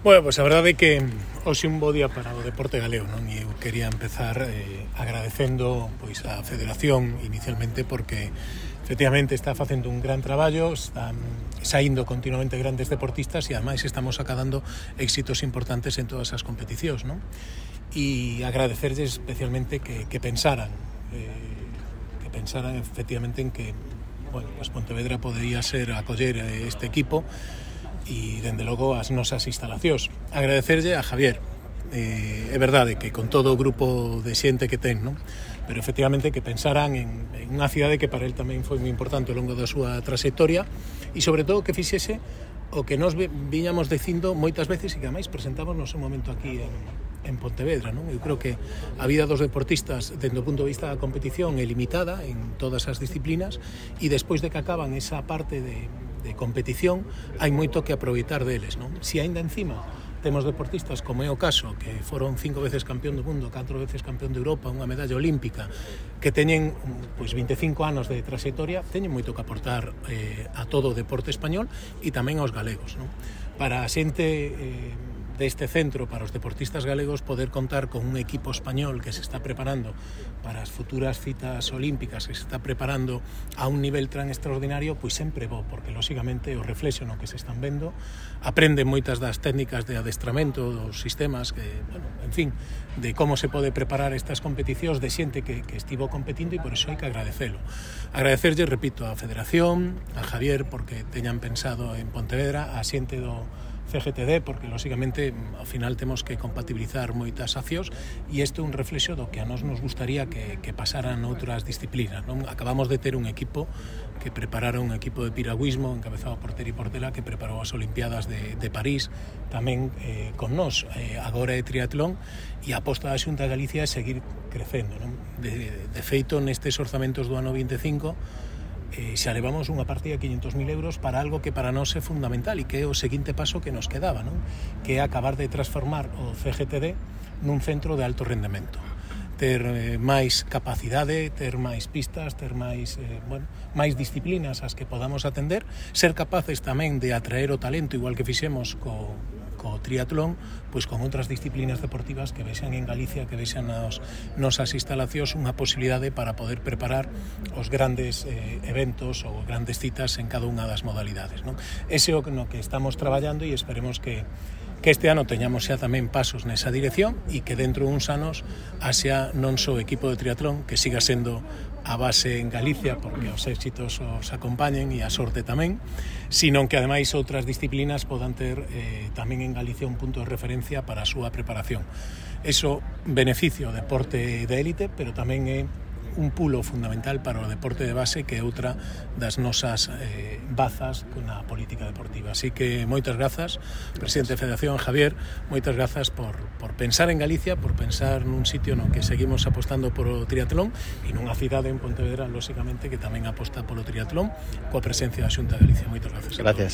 Bueno, pois a verdade é que hoxe un bo día para o deporte galego, non? E eu quería empezar agradecendo pois a Federación inicialmente porque efectivamente está facendo un gran traballo, están saindo continuamente grandes deportistas e ademais estamos acadando éxitos importantes en todas as competicións, non? E agradecerlles especialmente que pensaran efectivamente en que, bueno, pues Pontevedra podería ser acoller este equipo e, dende logo, as nosas instalacións. Agradecerlle a Javier. É verdade que con todo o grupo de xente que ten, non? Pero efectivamente que pensaran en unha cidade que para el tamén foi moi importante ao longo da súa trayectoria e, sobre todo, que fixese o que nos viñamos dicindo moitas veces e que ademais presentamos no seu momento aquí en Pontevedra, non? Eu creo que a vida dos deportistas dende o punto de vista da competición é limitada en todas as disciplinas e despois de que acaban esa parte de competición hai moito que aproveitar deles, non? Si aínda encima temos deportistas como é o caso que foron 5 veces campeón do mundo, 4 veces campeón de Europa, unha medalla olímpica, que teñen pois 25 anos de trayectoria, teñen moito que aportar a todo o deporte español e tamén aos galegos, non? Para a xente deste centro, para os deportistas galegos, poder contar con un equipo español que se está preparando para as futuras citas olímpicas, que se está preparando a un nivel tan extraordinario, pois sempre bo, porque lóxicamente o reflexo no que se están vendo, aprenden moitas das técnicas de adestramento dos sistemas, que, bueno, en fin, de como se pode preparar estas competicións de xente que estivo competindo e por iso hai que agradecelo. Agradecerlle, repito, á Federación, a Javier, porque teñan pensado en Pontevedra, a xente do CGTD, porque lóxicamente ao final temos que compatibilizar moitas accións e isto é un reflexo do que a nos gustaría que pasaran outras disciplinas, non? Acabamos de ter un equipo que prepararon un equipo de piragüismo encabezado por Teri Portela, que preparou as Olimpiadas de París tamén con nós, agora é triatlón, e a aposta da Xunta de Galicia é seguir crecendo, non? De feito, nestes orzamentos do ano 25 xa levamos unha partida de 500.000 euros para algo que para nós é fundamental e que é o seguinte paso que nos quedaba, non? Que é acabar de transformar o CGTD nun centro de alto rendemento, ter máis capacidade, ter máis pistas, ter máis disciplinas as que podamos atender, ser capaces tamén de atraer o talento, igual que fixemos co triatlón, pois con outras disciplinas deportivas que vexan en Galicia, que vexan nas nosas instalacións unha posibilidade para poder preparar os grandes eventos ou grandes citas en cada unha das modalidades, non? Ese é o no que estamos traballando e esperemos que este ano teñamos xa tamén pasos nesa dirección e que dentro de uns anos haxa non só o equipo de triatlón, que siga sendo a base en Galicia, porque os éxitos os acompañen e a sorte tamén, sino que ademais outras disciplinas podan ter tamén en Galicia un punto de referencia para a súa preparación. Eso beneficia o deporte de élite, pero tamén é un pulo fundamental para o deporte de base, que é outra das nosas bazas na política deportiva. Así que moitas grazas, presidente da Federación, Javier, moitas grazas por pensar en Galicia, por pensar nun sitio no que seguimos apostando polo triatlón e nunha cidade en Pontevedra, lóxicamente, que tamén aposta polo triatlón coa presencia da Xunta de Galicia. Moitas grazas. Gracias.